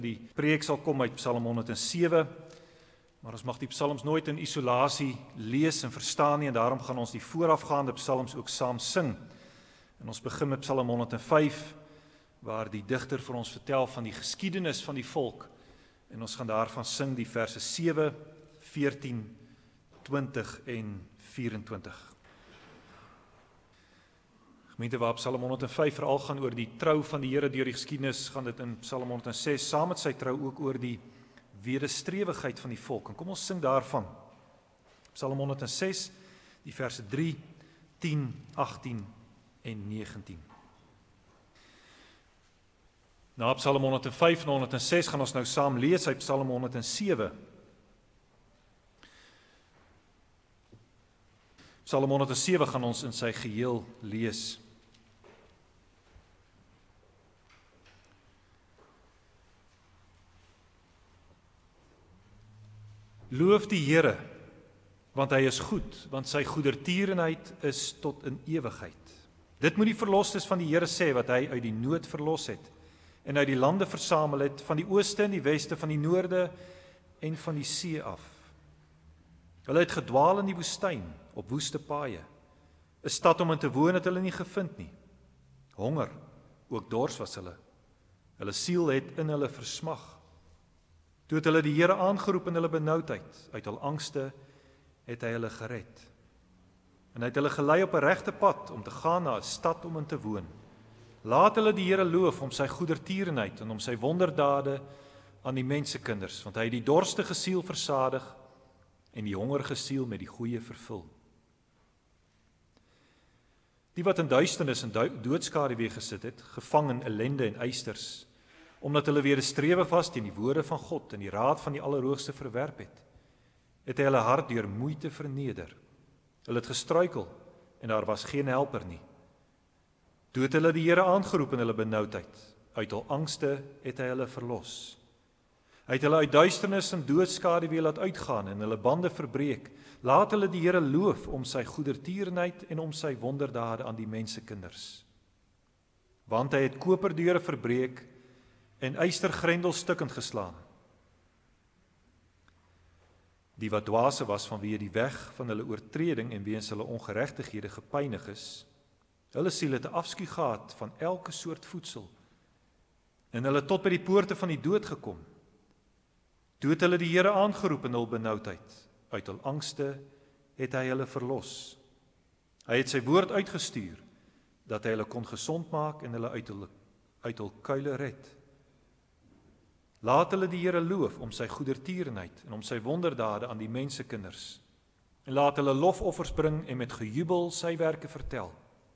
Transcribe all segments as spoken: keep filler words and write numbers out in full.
Die preek sal kom uit Psalm honderd en sewe, maar ons mag die psalms nooit in isolasie lees en verstaan nie, en daarom gaan ons die voorafgaande psalms ook saam sing. En ons begin met Psalm honderd en vyf, waar die digter vir ons vertel van die geskiedenis van die volk, en ons gaan daarvan sing die verse sewe, veertien, twintig en vyf-en-twintig. Gemeente waar Psalm honderd en vyf veral gaan oor die trou van die Here deur die geskiedenis, gaan dit in Psalm honderd en ses saam met sy trou ook oor die wederstrewigheid van die volk. En kom ons sing daarvan. Psalm honderd en ses, die verse drie, tien, agtien en negentien. Na Psalm honderd en vyf en honderd en ses gaan ons nou saam lees uit Psalm honderd en sewe. Psalm honderd en sewe gaan ons in sy geheel lees. Loof die Here, want hy is goed, want sy goedertierenheid is tot in ewigheid. Dit moet die verlosters van die Here sê, wat hy uit die nood verlos het, en uit die lande versamel het, van die ooste en die weste, van die noorde en van die see af. Hulle het gedwaal in die woestyn, op woeste paaie. 'n Stad om in te woon het hulle nie gevind nie. Honger, ook dors was hulle. Hulle siel het in hulle versmag. Toe het hulle die Here aangeroep in hulle benoudheid, uit hul angste het hy hulle gered. En hy het hulle gelei op 'n regte pad, om te gaan na 'n stad om in te woon. Laat hulle die Here loof om sy goedertierenheid en om sy wonderdade aan die mensekinders, want hy het die dorstige siel versadig en die hongerige siel met die goeie vervul. Die wat in duisternis en doodskaduwee gesit het, gevang in ellende en eisters, omdat hulle wederstrewig was teen die woorde van God en die raad van die Allerhoogste verwerp het, het hy hulle hart deur moeite verneder. Hulle het gestruikel en daar was geen helper nie. Toe het hulle die Here aangeroep in hulle benoudheid, uit hul angste het hy hulle verlos. Hy het hulle uit duisternis en doodskaduwee laat uitgaan en hulle bande verbreek. Laat hulle die Here loof om sy goedertierenheid en om sy wonderdade aan die mensekinders. Want hy het koperdeure verbreek en ystergrendels stukkend geslaan. Die wat dwaase was vanweë die weg van hulle oortreding en weens hulle ongeregtighede gepynig is, hulle siele het 'n afskuw gehad van elke soort voedsel, en hulle tot by die poorte van die dood gekom. Toe het hulle die Here aangeroep in hul benoudheid, uit hul angste het hy hulle verlos. Hy het sy woord uitgestuur, dat hy hulle kon gesond maak en hulle uit hul, uit hul kuile red. Laat hulle die Here loof om sy goedertierenheid en om sy wonderdade aan die mensekinders, en laat hulle lofoffers bring en met gejubel sy werke vertel.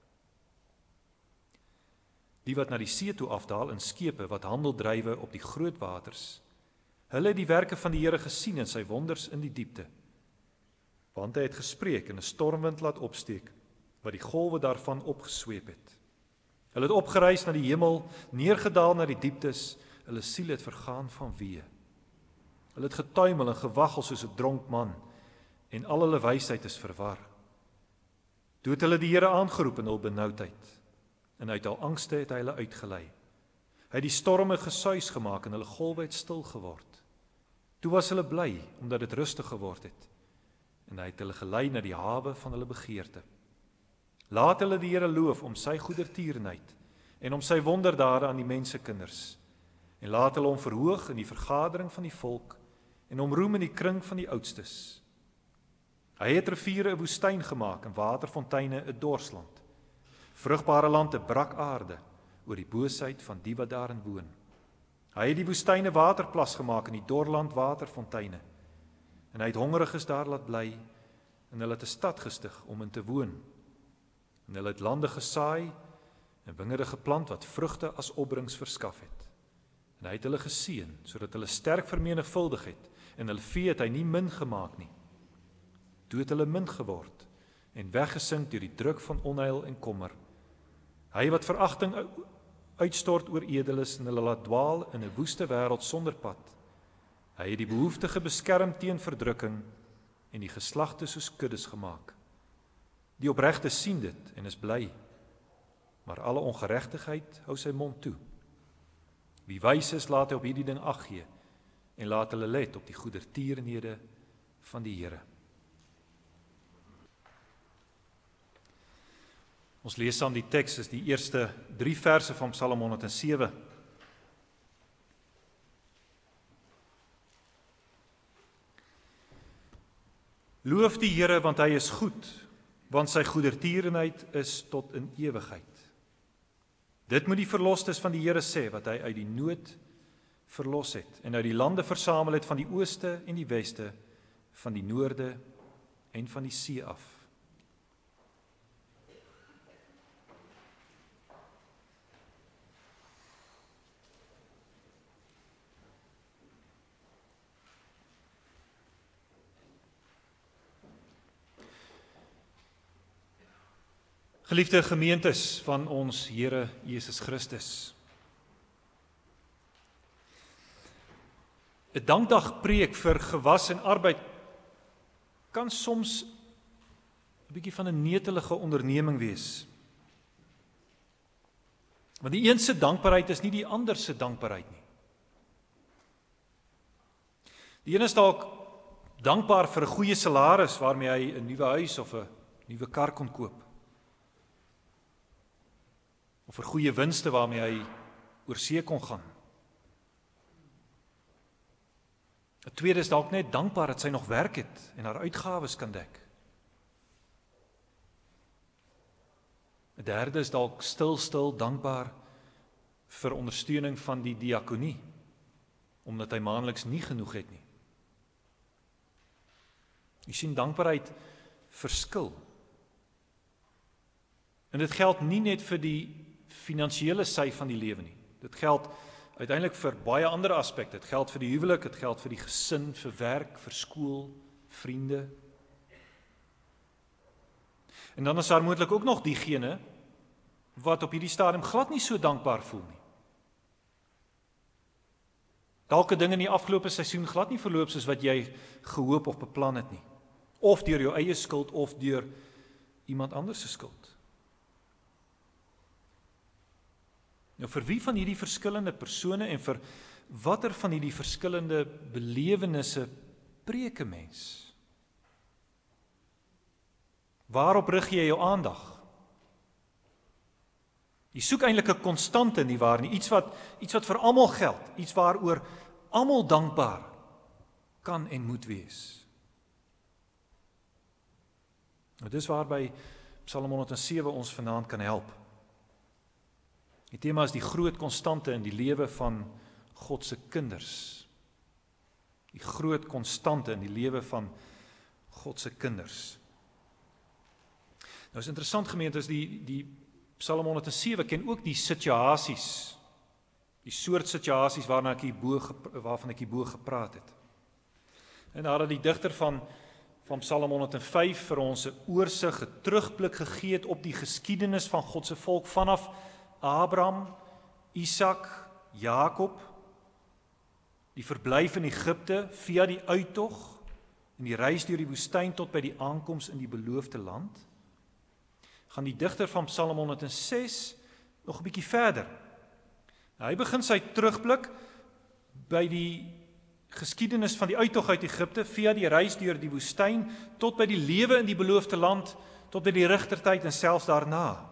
Die wat na die see toe afdaal in skepe wat handel drywe op die groot waters, hulle het die werke van die Here gesien en sy wonders in die diepte. Want hy het gespreek en 'n stormwind laat opsteek, wat die golwe daarvan opgesweep het. Hulle het opgereis na die hemel, neergedaal na die dieptes, hulle siel het vergaan van wee. Hulle het getuimel en gewaggel soos 'n dronk man, en al hulle wysheid is verwar. Toe het hulle die Here aangeroep in hul benoudheid, en uit hul angste het hy hulle uitgelei. Hy het die storme gesuis gemaak en hulle golwe het stil geword. Toe was hulle bly, omdat dit rustig geword het, en hy het hulle gelei na die hawe van hulle begeerte. Laat hulle die Here loof om sy goedertierenheid en om sy wonderdade aan die mensekinders, en laat hulle hom verhoog in die vergadering van die volk en hom roem in die kring van die oudstes. Hy het riviere 'n woestyn gemaak en waterfonteine 'n dorsland, vrugbare land 'n brak aarde oor die boosheid van die wat daarin woon. Hy het die woestyne waterplas gemaak en die dorland waterfonteine, en hy het hongeriges daar laat bly, en hulle het 'n stad gestig om in te woon. En hulle het lande gesaai en wingerde geplant wat vrugte as opbrengs verskaf het. En hy het hulle geseën, sodat hulle sterk vermenigvuldig het, en hulle vee het hy nie min gemaak nie. Toe het hulle min geword, en weggesink deur die druk van onheil en kommer. Hy wat veragting uitstort oor edeles en hulle laat dwaal in 'n woeste wêreld sonder pad. Hy het die behoeftige beskerm teen verdrukking en die geslagte soos kuddes gemaak. Die opregte sien dit en is bly, maar alle ongeregtigheid hou sy mond toe. Wie wys is, laat hy op hierdie ding ag gee en laat hulle let op die goedertierenhede van die Here. Ons lees saam die teks, is die eerste drie verse van Psalm honderdsewe. Loof die Here, want hy is goed, want sy goedertierenheid is tot in ewigheid. Dit moet die verlostes van die Here sê, wat hy uit die nood verlos het, en uit die lande versamel het van die ooste en die weste, van die noorde en van die see af. Geliefde gemeentes van ons Here Jesus Christus. 'n Dankdag preek vir gewas en arbeid kan soms 'n bietjie van 'n netelige onderneming wees. Want die een se dankbaarheid is nie die ander se dankbaarheid nie. Die een is dalk dankbaar vir 'n goeie salaris waarmee hy 'n nuwe huis of 'n nuwe kar kon koop. Of vir goeie winste waarmee hy oor see kon gaan. 'n Tweede is dalk net dankbaar dat sy nog werk het en haar uitgawes kan dek. 'n Derde is dalk stil stil dankbaar vir ondersteuning van die diakonie, omdat hy maandeliks nie genoeg het nie. Jy sien, dankbaarheid verskil. En dit geld nie net vir die finansiële sy van die lewe nie. Dit geld uiteindelik vir baie ander aspekte. Dit geld vir die huwelik, dit geld vir die gesin, vir werk, vir skool, vriende. En dan is daar moontlik ook nog diegene wat op hierdie stadium glad nie so dankbaar voel nie. Dalk 'n ding in die afgelope seisoen glad nie verloop soos wat jy gehoop of beplan het nie. Of deur jou eie skuld of deur iemand anders se skuld. Nou vir wie van hierdie verskillende persone en vir watter van hierdie verskillende belewennisse preek 'n mens? Waarop rig jy jou aandag? Jy soek eintlik 'n konstante nie waar nie, iets wat iets wat vir almal geld, iets waaroor almal dankbaar kan en moet wees. Nou dis waarby Psalm honderdsewe ons vanaand kan help. Die tema is die groot konstante in die lewe van God se kinders. Die groot konstante in die lewe van God se kinders. Nou is interessant, gemeente, is die die Psalm honderdsewe ken ook die situasies, die soort situasies waarna ek hierbo waarvan ek hierbo gepraat het. En daar het die digter van van Psalm honderdvyf vir ons 'n oorsig, 'n terugblik gegee het op die geskiedenis van God se volk vanaf Abraham, Isak, Jakob, die verblyf in Egipte via die uittog en die reis deur die woestyn tot by die aankoms in die beloofde land. Gaan die digter van Psalm honderdses nog 'n bietjie verder. Nou, hy begin sy terugblik by die geskiedenis van die uittog uit Egipte via die reis deur die woestyn tot by die lewe in die beloofde land, tot by die rigtertyd en selfs daarna.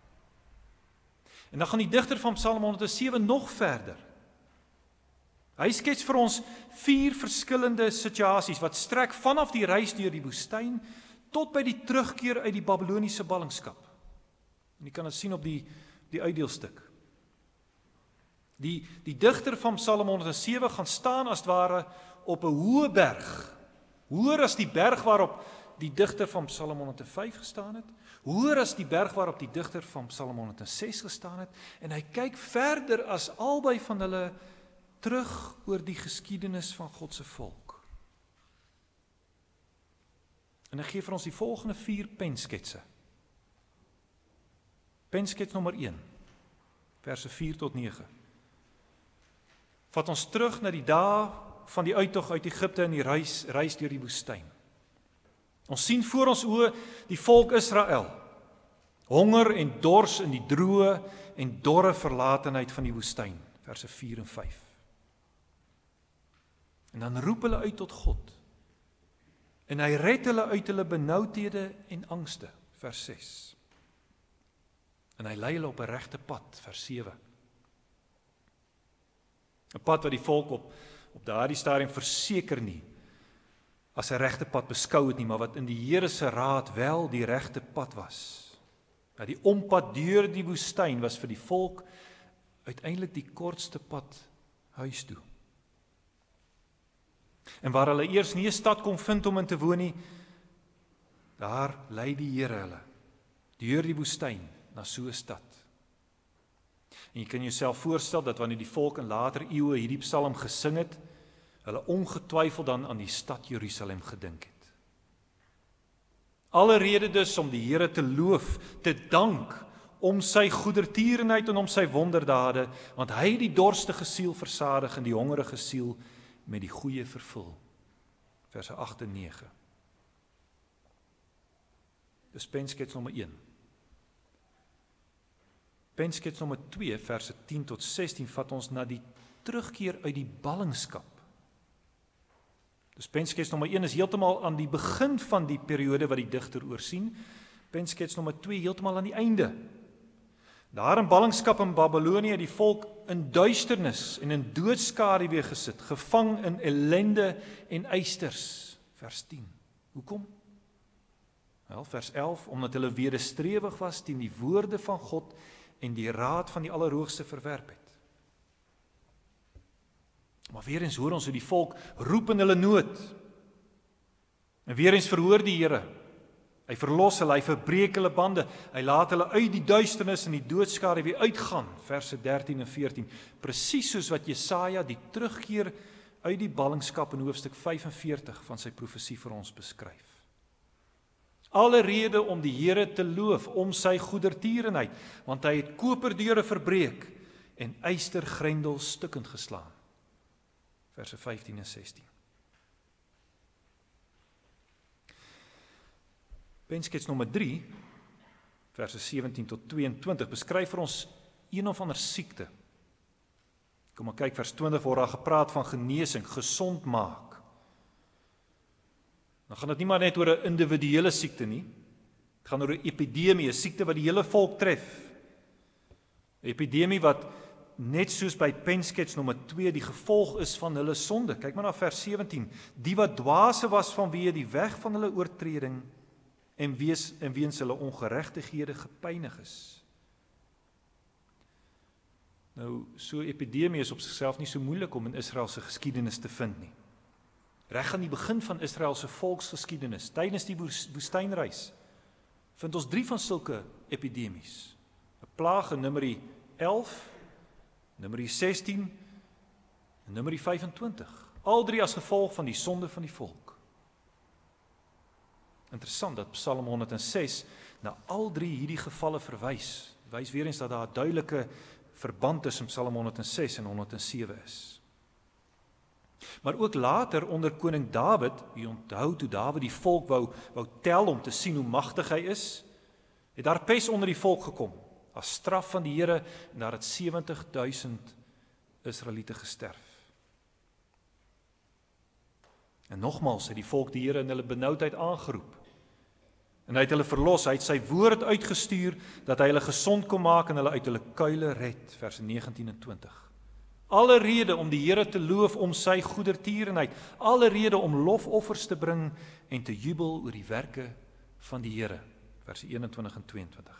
En dan gaan die digter van Psalm honderdsewe nog verder. Hy skets vir ons vier verskillende situasies wat strek vanaf die reis deur die woestyn tot by die terugkeer uit die Babiloniese ballingskap. En jy kan dit sien op die die uitdeelstuk. Die die digter van Psalm honderdsewe gaan staan as het ware op 'n hoë berg. Hoër as die berg waarop die digter van Psalm honderdvyf gestaan het, hoër as die berg waarop die digter van Psalm honderdses gestaan het, en hy kyk verder as albei van hulle terug oor die geskiedenis van God se volk. En hy gee vir ons die volgende vier pensketse. Penskets nommer een, verse vier tot nege. Vat ons terug na die dae van die uittog uit Egipte en die reis, reis deur die woestyn. Ons sien voor ons oë die volk Israel, honger en dors in die droë en dorre verlatenheid van die woestyn, verse vier en vyf. En dan roep hulle uit tot God. En hy red hulle uit hulle benoudhede en angste, vers ses. En hy lei hulle op 'n regte pad, vers sewe. 'n Pad wat die volk op, op daardie stadium verseker nie as 'n regte pad beskou het nie, maar wat in die Here se raad wel die regte pad was. Ja, die ompad deur die woestyn was vir die volk uiteindelik die kortste pad huis toe. En waar hulle eers nie 'n stad kon vind om in te woon nie, daar lei die Here hulle deur die woestyn na so 'n stad. En jy kan jouself voorstel dat wanneer die volk in later eeue hierdie psalm gesing het, hulle ongetwyfeld dan aan die stad Jerusalem gedink het. Alle rede dus om die Here te loof, te dank om sy goedertierenheid en om sy wonderdade, want hy het die dorstige siel versadig en die hongerige siel met die goeie vervul. Verse agt en nege. Dis penskets nommer een. Penskets nommer twee, verse tien tot sestien, vat ons na die terugkeer uit die ballingskap. Dus penskets nommer een is heeltemal aan die begin van die periode wat die digter oorsien. Penskets nommer twee heeltemal aan die einde. Daar in ballingskap in Babylonië het die volk in duisternis en in doodskaduwee gesit, gevang in ellende en eisters. Vers tien. Hoekom? Wel, vers elf, omdat hulle wederstrewig was teen die woorde van God en die raad van die Allerhoogste verwerp het. Maar weer eens hoor ons hoe die volk roep in hulle nood. En weer eens verhoor die Here. Hy verlos hulle, hy verbreek hulle bande, hy laat hulle uit die duisternis en die doodskade weer uitgaan, verse dertien en veertien, presies soos wat Jesaja die terugkeer uit die ballingskap in hoofstuk vyf en veertig van sy profesie vir ons beskryf. Alle rede om die Here te loof, om sy goedertierenheid, want hy het koperdeure verbreek en ystergrendels stukkend geslaan. Verse vyftien en sestien. Penskets nommer drie, verse sewentien tot tweeëntwintig, beskryf vir ons een of ander siekte. Kom maar kyk, vers twintig word daar gepraat van genesing, gesond maak. Dan gaan dit nie maar net oor 'n individuele siekte nie. Dit gaan oor 'n epidemie, 'n siekte wat die hele volk tref. 'n Epidemie wat net soos by penskets nommer twee die gevolg is van hulle sonde. Kyk maar na vers sewentien. Die wat dwaase was vanweë die weg van hulle oortreding en wees en weens hulle ongeregtighede gepynig is. Nou, so 'n epidemie is op sigself nie so moeilik om in Israel se geskiedenis te vind nie. Reg aan die begin van Israel se volksgeskiedenis, tydens die woestynreis, vind ons drie van sulke epidemies. 'n Plaag in Numeri elf, Numeri sestien en Numeri vyf-en-twintig. Al drie as gevolg van die sonde van die volk. Interessant dat Psalm honderd en ses na al drie hierdie gevalle verwys. Wys weer eens dat daar 'n duidelike verband tussen Psalm honderd en ses en honderd en sewe is. Maar ook later onder koning Dawid, wie onthou toe Dawid die volk wou, wou tel om te sien hoe magtig hy is, het daar pes onder die volk gekom, as straf van die Here, en daar het sewentig duisend Israeliete gesterf. En nogmaals het die volk die Here in hulle benoudheid aangeroep. En hy het hulle verlos, hy het sy woord uitgestuur, dat hy hulle gesond kon maak en hulle uit hulle kuile red, verse negentien en twintig. Alle rede om die Here te loof om sy goedertierenheid, alle rede om lofoffers te bring en te jubel oor die werke van die Here, verse eenentwintig en tweeëntwintig.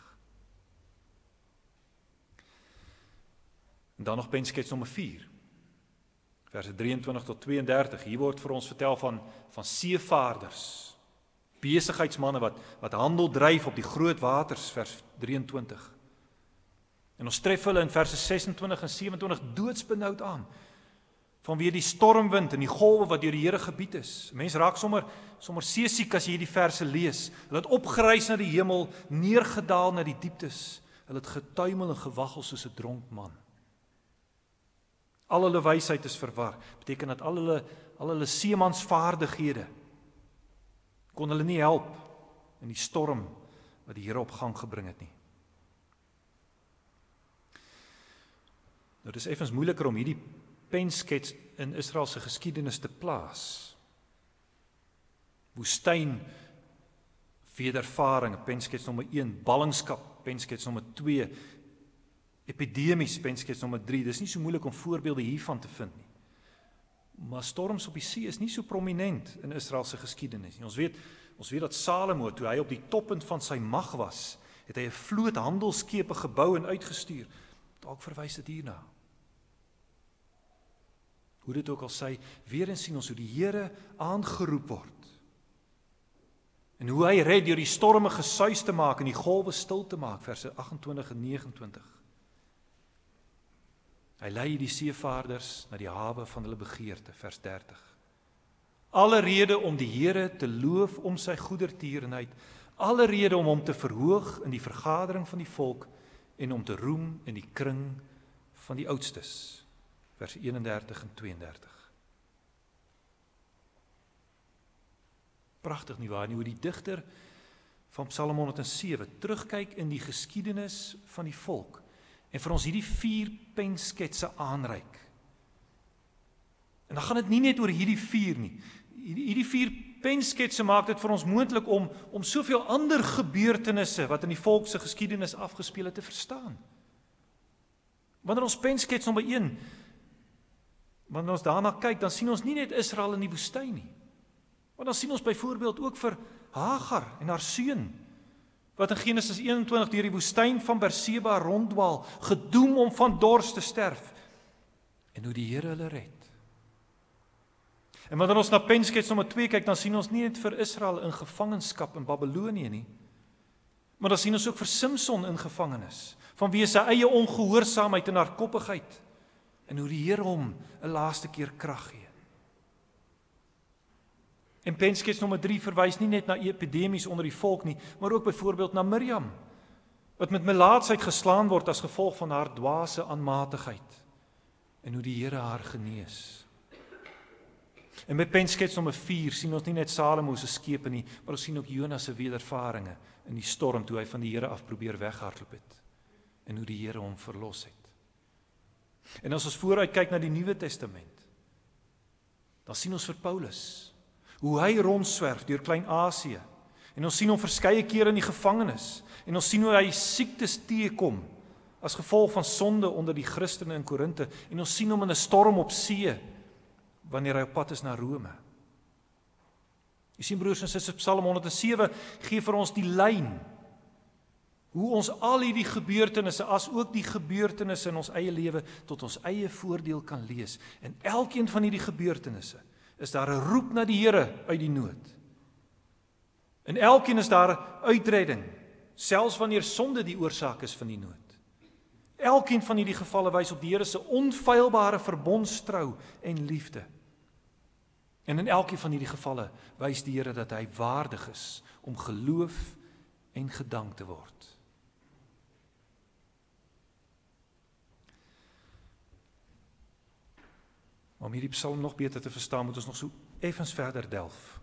En dan nog penskets nommer vier, verse drieëntwintig tot tweeëndertig. Hier word vir ons vertel van, van seevaarders, besigheidsmanne wat, wat handel dryf op die groot waters, vers drieëntwintig. En ons tref hulle in verse sesentwintig en sewentwintig doodsbenoud aan, vanweë die stormwind en die golwe wat deur die Here gebied is. Mense raak sommer, sommer seesiek as jy hierdie verse lees. Hulle het opgereis na die hemel, neergedaal na die dieptes. Hulle het getuimel en gewaggel soos 'n dronk man. Al hulle wysheid is verwar. Beteken dat al hulle, al hulle seemansvaardighede kon hulle nie help in die storm wat die Here op gang gebring het nie. Nou, dit is effens moeiliker om hierdie penskets in Israel se geskiedenis te plaas. Woestyn, wedervaring, penskets nommer een, ballingskap, penskets nommer twee, epidemies, penskets nommer drie. Dis nie so moeilik om voorbeelde hiervan te vind nie. Maar storms op die see is nie so prominent in Israel se geskiedenis nie. Ons weet, ons weet dat Salomo, toe hy op die toppunt van sy mag was, het hy 'n vloot handelskepe gebou en uitgestuur. Dalk verwys dit hierna. Hoe dit ook al sê, weer eens sien ons hoe die Here aangeroep word. En hoe hy red deur die storme gesuis te maak en die golwe stil te maak, verse agt-en-twintig en nege-en-twintig. Hy lei die seevaarders na die hawe van hulle begeerte, vers dertig. Alle rede om die Here te loof om sy goedertierenheid, alle rede om hom te verhoog in die vergadering van die volk en om te roem in die kring van die oudstes, vers eenendertig en tweeëndertig. Pragtig nie waar nie, hoe die digter van Psalm honderd en sewe terugkyk in die geskiedenis van die volk en vir ons hierdie vier pensketse aanreik. En dan gaan dit nie net oor hierdie vier nie. Hierdie vier pensketse maak dit vir ons moontlik om om soveel ander gebeurtenisse wat in die volk se geskiedenis afgespeel het te verstaan. Wanneer ons penskets nommer een, wanneer ons daarna kyk, dan sien ons nie net Israel in die woestyn nie. Maar dan sien ons byvoorbeeld ook vir Hagar en haar seun, wat in Genesis eenentwintig deur die woestyn van Berseba ronddwaal, gedoem om van dors te sterf, en hoe die Here hulle red. En wanneer ons na penskets nommer twee kyk, dan sien ons nie net vir Israel in gevangenskap in Babylonië nie, maar dan sien ons ook vir Simson in gevangenis, vanweë sy eie ongehoorsaamheid en hardkoppigheid, en hoe die Here hom 'n laaste keer krag gee. En penskets nommer drie verwys nie net na epidemies onder die volk nie, maar ook byvoorbeeld na Miriam, wat met melaatsheid geslaan word as gevolg van haar dwaase aanmatigheid, en hoe die Here haar genees. En by penskets nommer vier sien ons nie net Salomo se skepe nie, maar ons sien ook Jonas se wedervarings in die storm toe hy van die Here af probeer weghardloop het, en hoe die Here hom verlos het. En as ons vooruit kyk na die Nuwe Testament, dan sien ons vir Paulus, hoe hy rondswerf deur Klein-Asië, en ons sien hom verskeie kere in die gevangenis, en ons sien hoe hy siektes teekom, as gevolg van sonde onder die Christene in Korinthe, en ons sien hom in 'n storm op see, wanneer hy op pad is na Rome. Jy sien broers en susters, Psalm honderd en sewe gee vir ons die lyn, hoe ons al hierdie gebeurtenisse, as ook die gebeurtenisse in ons eie lewe, tot ons eie voordeel kan lees, en elkeen van hierdie gebeurtenisse, is daar 'n roep na die Here uit die nood. In elkeen is daar uitredding, selfs wanneer sonde die oorsaak is van die nood. Elkeen van hierdie gevalle wys op die Here se onfeilbare verbondstrou en liefde. En in elkeen van hierdie gevalle wys die Here dat hy waardig is om geloof en gedank te word. Om hierdie psalm nog beter te verstaan, moet ons nog so effens verder delf.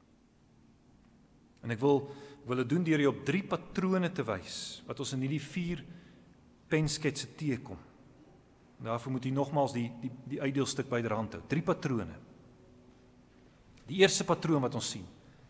En ek wil, wil dit doen deur jy op drie patrone te wys, wat ons in hierdie vier pensketse teekom. En daarvoor moet jy nogmaals die, die, die uitdeelstuk byderhand hou. Drie patrone. Die eerste patroon wat ons sien,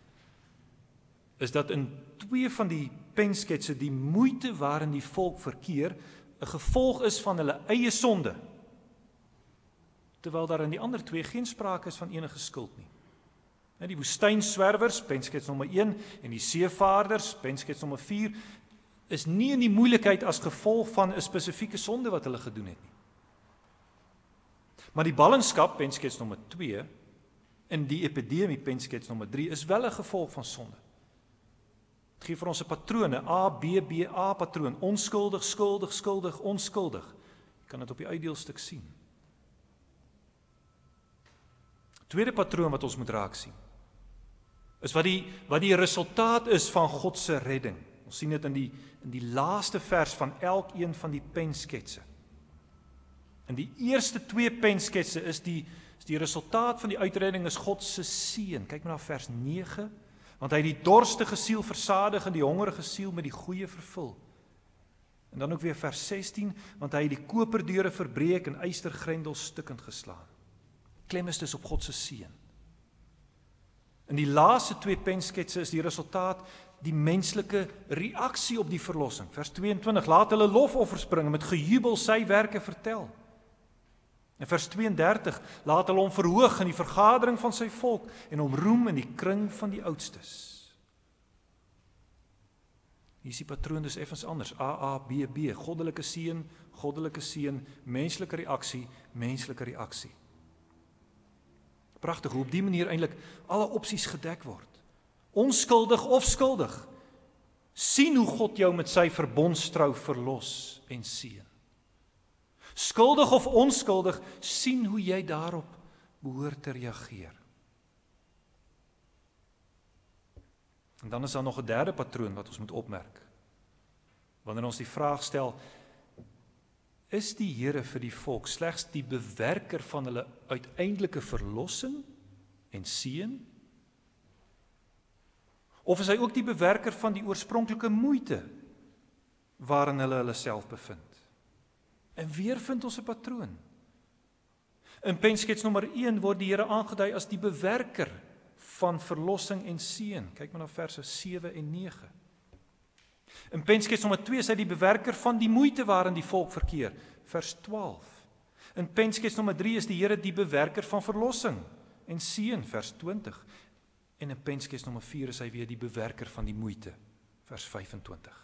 is dat in twee van die pensketse die moeite waarin die volk verkeer, 'n gevolg is van hulle eie sonde, terwyl daar in die ander twee geen sprake is van enige skuld nie. Die woestynswerwers, penskets nommer een, en die seevaarders, penskets nommer vier, is nie in die moeilikheid as gevolg van 'n spesifieke sonde wat hulle gedoen het nie. Maar die ballingskap, penskets nommer twee, en die epidemie, penskets nommer drie, is wel 'n gevolg van sonde. Het gee vir ons 'n patroon, 'n A, B, B, A patroon, onskuldig, skuldig, skuldig, onskuldig. Jy kan dit op die uitdeelstuk sien. Tweede patroon wat ons moet raak sien, is wat die, wat die resultaat is van God se redding. Ons sien dit in die, in die laaste vers van elkeen van die pensketse. In die eerste twee pensketse is die, is die resultaat van die uitredding is God se seën. Kyk maar na vers nege, want hy het die dorstige siel versadig en die hongerige siel met die goeie vervul. En dan ook weer vers sestien, want hy het die koperdeure verbreek en ystergrendels stukkend geslaan. Klem is dus op God se seën. In die laaste twee pensketse is die resultaat die menslike reaksie op die verlossing. Vers tweeëntwintig, laat hulle lofoffers bring en met gejubel sy werke vertel. In vers tweeëndertig, laat hulle hom verhoog in die vergadering van sy volk en hom roem in die kring van die oudstes. Hier is die patroon dus effens anders, A A, B B, goddelike seën, goddelike seën, menslike reaksie, menslike reaksie. Pragtig, hoe op die manier eintlik alle opsies gedek word. Onskuldig of skuldig, sien hoe God jou met sy verbondstrou verlos en seën. Skuldig of onskuldig, sien hoe jy daarop behoort te reageer. En dan is daar nog 'n derde patroon wat ons moet opmerk. Wanneer ons die vraag stel, is die Here vir die volk slegs die bewerker van hulle uiteindelike verlossing en seën? Of is hy ook die bewerker van die oorspronklike moeite waarin hulle hulle self bevind? En weer vind ons 'n patroon. In penskets nommer een word die Here aangedui as die bewerker van verlossing en seën. Kyk maar na verse sewe en nege. In penskets nommer twee is hy die bewerker van die moeite waarin die volk verkeer. Vers twaalf. In penskets nommer drie is die Here die bewerker van verlossing en seën. Vers twintig. En in penskets nommer vier is hy weer die bewerker van die moeite. Vers vyfentwintig.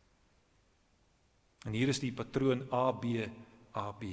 En hier is die patroon A B A B.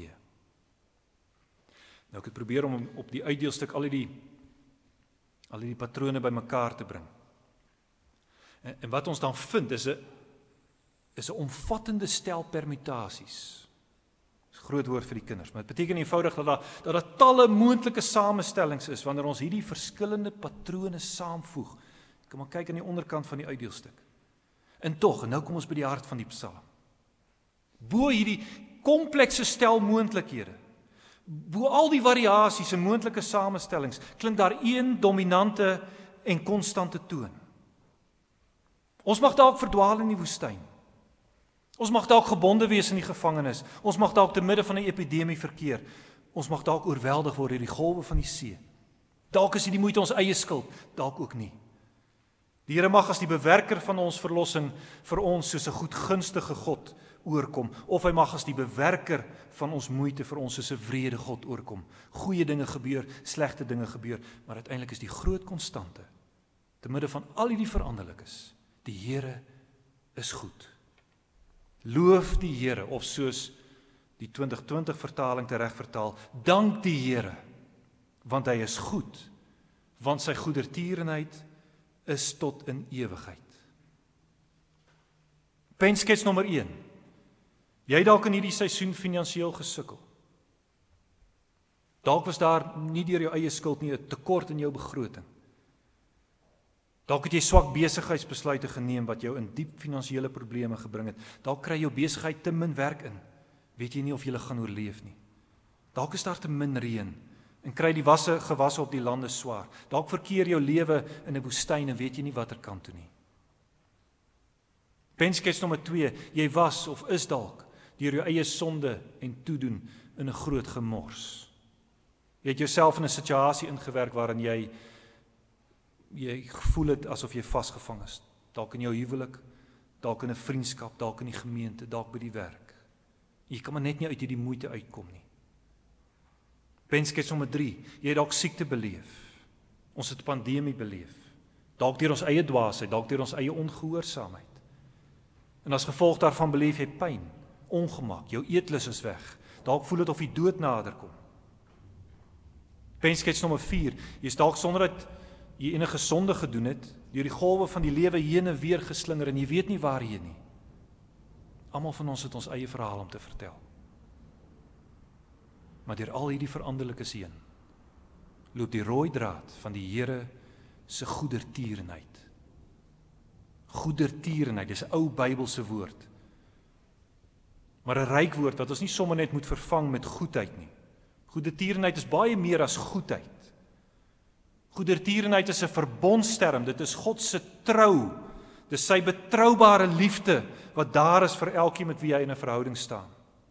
Nou ek het probeer om op die uitdeelstuk al die al die patrone bymekaar te bring. En, en wat ons dan vind is 'n is 'n omvattende stel permutasies. Dis 'n groot woord vir die kinders, maar dit beteken eenvoudig dat daar dat daar talle moontlike samestellings is wanneer ons hierdie verskillende patrone saamvoeg. Kom maar kyk aan die onderkant van die uitdeelstuk. En tog, en nou kom ons by die hart van die Psalm. Bo hierdie komplekse stel moontlikhede, bo al die variasies en moontlike samestellings, klink daar een dominante en konstante toon. Ons mag dalk verdwaal in die woestyn. Ons mag dalk gebonde wees in die gevangenis. Ons mag dalk te midde van 'n epidemie verkeer. Ons mag dalk oorweldig word deur die golwe van die see. Dalk is die moeite ons eie skuld, dalk ook nie. Die Here mag as die bewerker van ons verlossing vir ons soos 'n goedgunstige God oorkom, of hy mag as die bewerker van ons moeite vir ons soos 'n wrede God oorkom. Goeie dinge gebeur, slegte dinge gebeur, maar uiteindelik is die groot konstante, te midde van al hierdie veranderlikes, die Here is goed. Loof die Here, of soos die twintig twintig vertaling tereg vertaal, dank die Here, want hy is goed, want sy goedertierenheid is tot in ewigheid. Penskets nommer een. Jy dalk in hierdie seisoen finansiëel gesukkel. Dalk was daar nie deur jou eie skuld nie 'n tekort in jou begroting. Dalk het jy swak besigheidsbesluite geneem wat jou in diep finansiële probleme gebring het. Dalk kry jou besigheid te min werk in. Weet jy nie of jy gaan oorleef nie. Dalk is daar te min reën en kry die wasse gewasse op die lande swaar. Dalk verkeer jou lewe in 'n woestyn en weet jy nie watter kant toe nie. Penskets nommer twee, jy was of is dalk deur jou eie sonde en toedoen in 'n groot gemors. Jy het jouself in 'n situasie ingewerk waarin jy jy gevoel het asof jy vasgevang is. Dalk in jou huwelik, dalk in 'n vriendskap, dalk in die gemeente, dalk by die werk. Jy kan maar net nie uit hierdie moeite uitkom nie. Penskets nommer drie, jy het dalk siekte beleef. Ons het 'n pandemie beleef. Dalk deur ons eie dwaasheid, dalk deur ons eie ongehoorsaamheid. En as gevolg daarvan beleef jy pyn, ongemak, jou eetlus is weg. Dalk voel dit of die dood nader kom. Penskets nommer vier, jy is dalk sonder dat jy enige sonde gedoen het, deur die golwe van die lewe heen en weer geslinger en jy weet nie waarheen nie. Almal van ons het ons eie verhaal om te vertel. Maar deur al hierdie veranderlikes heen, loop die rooi draad van die Here se goedertierenheid. Goedertierenheid, dis 'n ou Bybelse woord. Maar 'n ryk woord wat ons nie sommer net moet vervang met goedheid nie. Goedertierenheid is baie meer as goedheid. Goedertierenheid is 'n verbondsterm, dit is God se trou Dis sy betroubare liefde wat daar is vir elkeen met wie hy in 'n verhouding staan.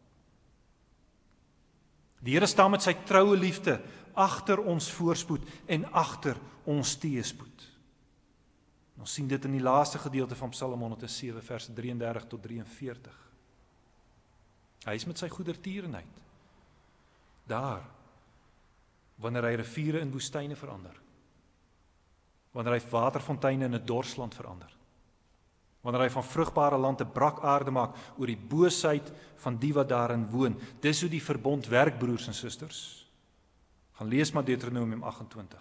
Die Here staan met sy troue liefde agter ons voorspoed en agter ons teëspoed. Ons sien dit in die laaste gedeelte van Psalm honderdsewe vers drieëndertig tot drieënveertig. Hy is met sy goedertierenheid daar wanneer hy riviere in woestyne verander. Wanneer hy waterfonteine in 'n dorsland verander. Wanneer hy van vrugbare land 'n brakaarde maak oor die boosheid van die wat daarin woon. Dis hoe die verbond werk, broers en susters. Gaan lees maar Deuteronomium agt-en-twintig.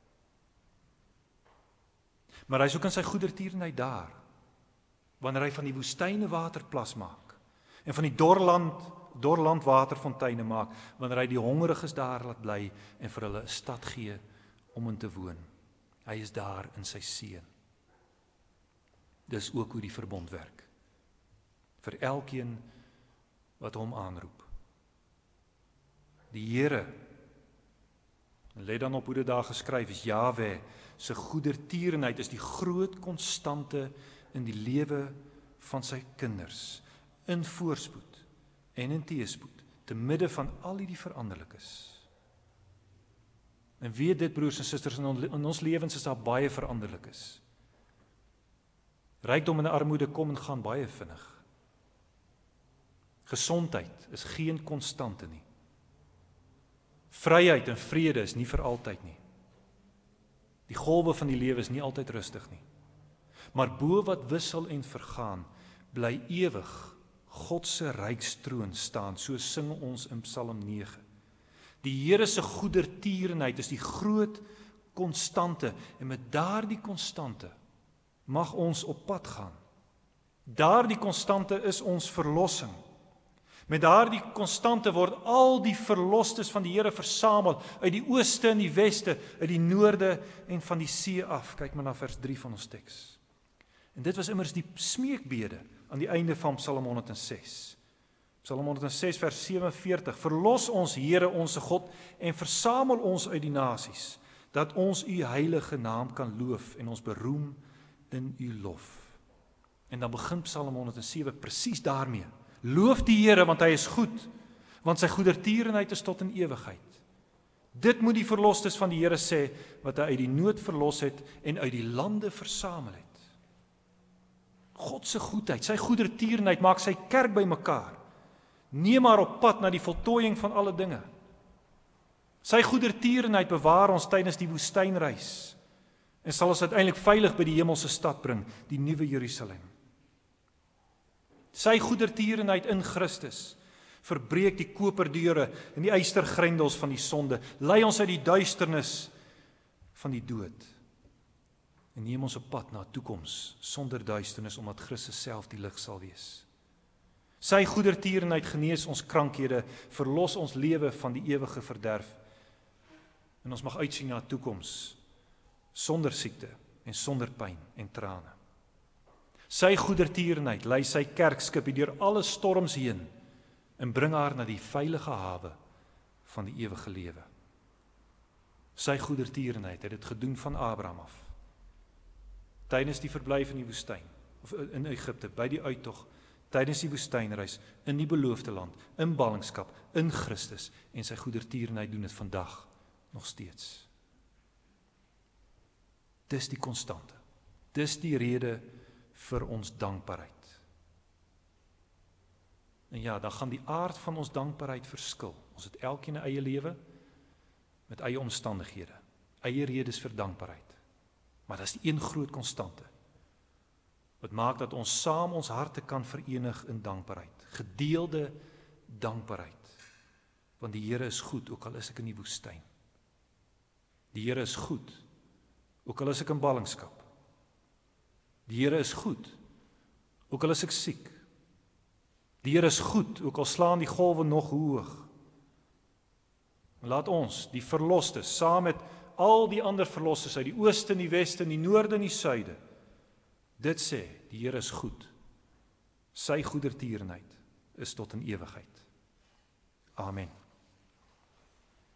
Maar hy is ook in sy goedertierenheid daar, wanneer hy van die woestyne water plas maak, en van die dorland, dorland waterfonteine maak, wanneer hy die hongeriges daar laat bly, en vir hulle 'n stad gee om in te woon. Hy is daar in sy seën. Dis ook hoe die verbond werk. Vir elkeen wat hom aanroep. Die Here, en let dan op hoe dit daar geskryf is, Jahwe, sy goedertierenheid is die groot konstante in die lewe van sy kinders, in voorspoed en in teëspoed, te midde van al die veranderlikes. En weet dit, broers en susters, in ons, in ons lewens is daar baie veranderlikes. Rykdom en armoede kom en gaan baie vinnig. Gesondheid is geen konstante nie. Vryheid en vrede is nie vir altyd nie. Die golwe van die lewe is nie altyd rustig nie. Maar bo wat wissel en vergaan, bly ewig God se rykstroon staan, so sing ons in Psalm nege. Die Here se goedertierenheid is die groot konstante, en met daardie konstante mag ons op pad gaan. Daardie konstante is ons verlossing. Met daardie konstante word al die verlostes van die Here versamel, uit die ooste en die weste, uit die noorde en van die see af. Kyk maar na vers drie van ons teks. En dit was immers die smeekbede aan die einde van Psalm honderdses. Psalm honderdses vers sewenveertig, verlos ons Here onse God en versamel ons uit die nasies, dat ons u heilige naam kan loof en ons beroem in u lof. En dan begin Psalm honderdsewe presies daarmee. Loof die Here, want hy is goed, want sy goedertierenheid is tot in ewigheid. Dit moet die verlostes van die Here sê, wat hy uit die nood verlos het en uit die lande versamel het. God se goedheid, sy goedertierenheid maak sy kerk bymekaar. Neem maar op pad na die voltooiing van alle dinge. Sy goedertierenheid bewaar ons tydens die woestynreis en sal ons uiteindelik veilig by die hemelse stad bring, die nuwe Jerusalem. Sy goedertierenheid in Christus verbreek die koperdeure en die ystergrendels van die sonde, lei ons uit die duisternis van die dood en neem ons op pad na 'n toekoms sonder duisternis, omdat Christus self die lig sal wees. Sy goedertierenheid genees ons krankhede, verlos ons lewe van die ewige verderf en ons mag uitsien na 'n toekoms sonder siekte en sonder pyn en trane. Sy goedertierenheid lei sy kerkskip deur alle storms heen en bring haar na die veilige hawe van die ewige lewe. Sy goedertierenheid het dit gedoen van Abraham af. Tydens die verblyf in die woestyn, of in Egipte, by die uittog, tydens die woestynreis, in die beloofde land, in ballingskap, in Christus, en sy goedertierenheid doen dit vandag nog steeds. Dis die konstante. Dis die rede vir ons dankbaarheid. En ja, dan gaan die aard van ons dankbaarheid verskil. Ons het elkeen 'n eie lewe met eie omstandighede, eie redes vir dankbaarheid. Maar dit is die een groot konstante wat maak dat ons saam ons harte kan verenig in dankbaarheid, gedeelde dankbaarheid. Want die Here is goed, ook al is ek in die woestyn. Die Here is goed, ook al is ek in ballingskap. Die Here is goed, ook al is ek siek. Die Here is goed, ook al slaan die golwe nog hoog. Laat ons, die verlostes, saam met al die ander verlostes uit die ooste en die weste en die noorde en die suide, dit sê, die Here is goed. Sy goedertierenheid is tot in ewigheid. Amen.